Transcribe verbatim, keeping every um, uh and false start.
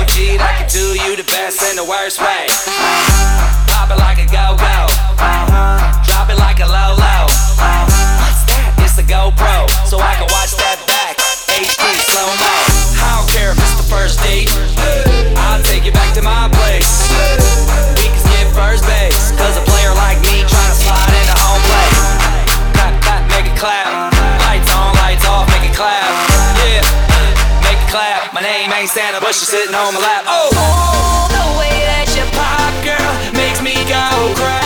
O G that can do you the best in the worst way. Pop it like a go-go, drop it like a low-low. What's that? It's a GoPro, so I can watch that back, H D slow-mo. I don't care if it's the first date, I'll take you back to my place. We can skip first base, cause a player like me trying to slide into home plate. Clap, clap, make it clap. Lights on, lights off, make it clap. Yeah, make it clap. My name ain't Santa, but she's sitting on my lap. Oh, oh, the way that you pop, girl, makes me go crazy.